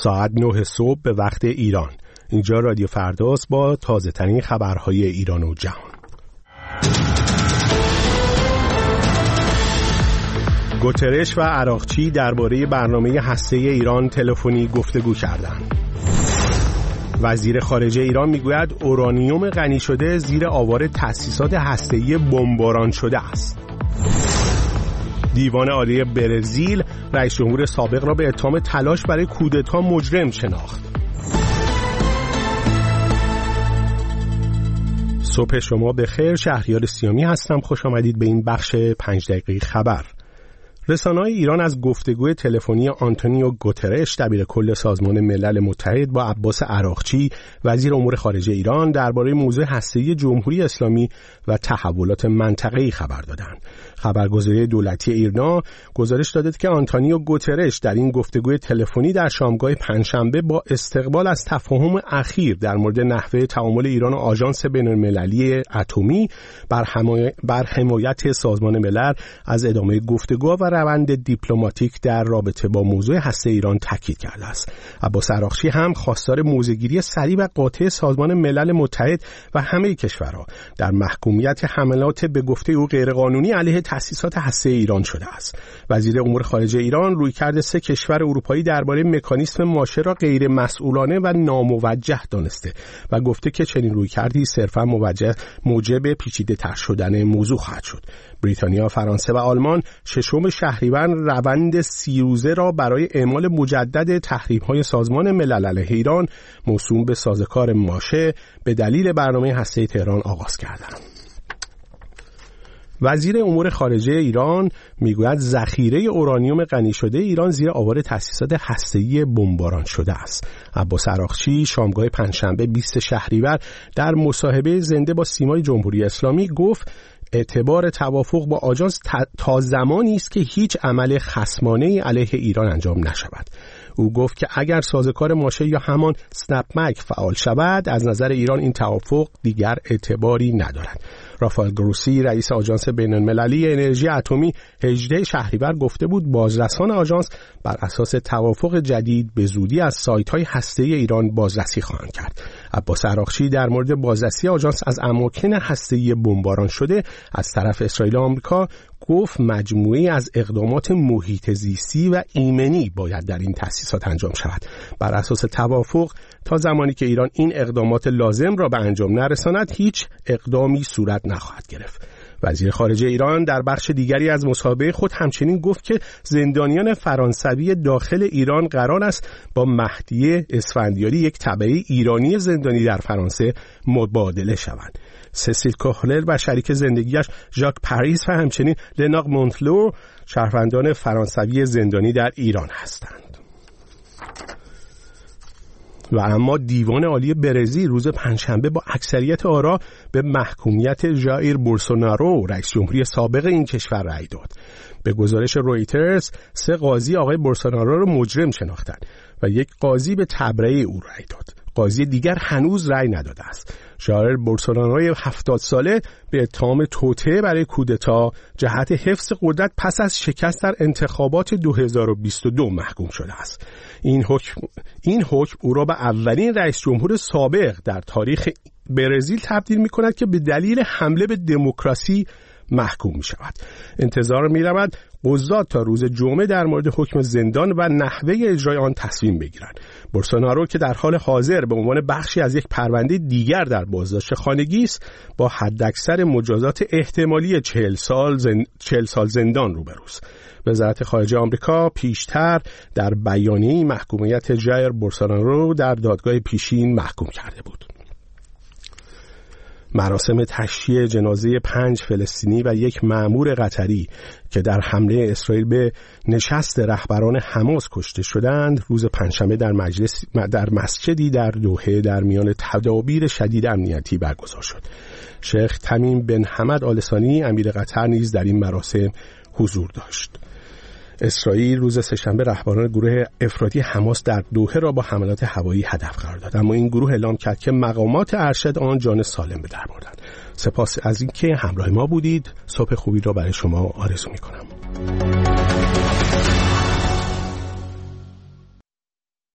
ساعت 9 صبح به وقت ایران. اینجا رادیو فرداست با تازه ترین خبرهای ایران و جهان. گوترش و عراقچی درباره برنامه هسته‌ای ایران تلفنی گفتگو کردند. وزیر خارجه ایران میگوید اورانیوم غنی شده زیر آوار تأسیسات هسته‌ای بمباران شده است. دیوان عالی برزیل رئیس جمهور سابق را به اتهام تلاش برای کودتا مجرم شناخت. صبح شما بخیر، شهریار سیامی هستم. خوش آمدید به این بخش 5 دقیقه خبر. رسانه‌های ایران از گفتگوی تلفنی آنتونیو گوترش دبیرکل سازمان ملل متحد با عباس عراقچی وزیر امور خارجه ایران درباره موضوع هسته‌ای جمهوری اسلامی و تحولات منطقه‌ای خبر دادند. خبرگزاری دولتی ایرنا گزارش داده که آنتونیو گوترش در این گفتگوی تلفنی در شامگاه پنجشنبه با استقبال از تفاهم اخیر در مورد نحوه تعامل ایران و آژانس بین‌المللی اتمی بر حمایت سازمان ملل از ادامه گفتگو و روند دیپلماتیک در رابطه با موضوع هسته ایران تاکید کرده است. عباس عراقچی هم خواستار موضع‌گیری سریع و قاطع سازمان ملل متحد و همه کشورها در محکومیت حملات به گفته او غیرقانونی علیه تأسیسات هسته ایران شده است. وزیر امور خارجه ایران رویکرد 3 کشور اروپایی درباره مکانیسم ماشه را غیر مسئولانه و ناموجه دانسته و گفته که چنین رویکردی صرفا موجب پیچیده‌تر شدن موضوع خواهد شد. بریتانیا، فرانسه و آلمان 6 شهریور روند 30 روزه را برای اعمال مجدد تحریم‌های سازمان ملل علیه ایران موسوم به سازوکار ماشه به دلیل برنامه هسته‌ای تهران آغاز کردند. وزیر امور خارجه ایران میگوید ذخیره اورانیوم غنی شده ایران زیر آوار تأسیسات هسته‌ای بمباران شده است. عباس عراقچی شامگاه پنجشنبه 20 شهریور در مصاحبه زنده با سیمای جمهوری اسلامی گفت اعتبار توافق با آژانس تا زمانی است که هیچ عمل خصمانه‌ای علیه ایران انجام نشود. او گفت که اگر سازوکار ماشه یا همان سنپمک فعال شود از نظر ایران این توافق دیگر اعتباری ندارد. رافائل گروسی رئیس آژانس بین‌المللی انرژی اتمی 18 شهریور گفته بود بازرسان آژانس بر اساس توافق جدید به زودی از سایت‌های هسته‌ای ایران بازرسی خواهند کرد. عباس عراقچی در مورد بازرسی آژانس از اماکن هسته‌ای بمباران شده از طرف اسرائیل و آمریکا گفت مجموعه‌ای از اقدامات محیط زیستی و ایمنی باید در این تأسیسات انجام شود. بر اساس توافق تا زمانی که ایران این اقدامات لازم را به انجام نرساند هیچ اقدامی صورت نخواهد گرفت. وزیر خارجه ایران در بخش دیگری از مصاحبه خود همچنین گفت که زندانیان فرانسوی داخل ایران قرار است با مهدی اسفندیاری یک تبعه ایرانی زندانی در فرانسه مبادله شوند. سسیل کوهلر و شریک زندگیش ژاک پاریس و همچنین لناق مونتلو شهروندان فرانسوی زندانی در ایران هستند. و اما دیوان عالی برزیل روز پنجشنبه با اکثریت آرا به محکومیت ژائیر بولسونارو رئیس جمهوری سابق این کشور رأی داد. به گزارش رویترز 3 قاضی آقای بولسونارو را مجرم شناختند و 1 قاضی به تبرئه او رأی داد. قاضی دیگر هنوز رأی نداده است. ژائیر بولسونارو 70 ساله به اتهام توطئه برای کودتا جهت حفظ قدرت پس از شکست در انتخابات 2022 محکوم شده است. این حکم او را به اولین رئیس جمهور سابق در تاریخ برزیل تبدیل می کند که به دلیل حمله به دموکراسی محکوم می شود. انتظار می رود قضات تا روز جمعه در مورد حکم زندان و نحوه اجرای آن تصمیم بگیرند. بولسونارو که در حال حاضر به عنوان بخشی از یک پرونده دیگر در بازداشت خانگی است با حداکثر مجازات احتمالی 40 سال زندان روبروست. وزارت خارجه آمریکا پیشتر در بیانیه‌ای محکومیت ژائیر بولسونارو در دادگاه پیشین محکوم کرده بود. مراسم تشییع جنازه 5 فلسطینی و 1 مأمور قطری که در حمله اسرائیل به نشست رهبران حماس کشته شدند روز پنجشنبه در مسجدی در دوحه در میان تدابیر شدید امنیتی برگزار شد. شیخ تمیم بن حمد آل ثانی امیر قطر نیز در این مراسم حضور داشت. اسرائیل روز سه‌شنبه رهبران گروه افراطی حماس در دوحه را با حملات هوایی هدف قرار داد، اما این گروه اعلام کرد که مقامات ارشد آن جان سالم به در بردند. سپاس از اینکه همراه ما بودید. صبح خوبی را برای شما آرزو می‌کنم.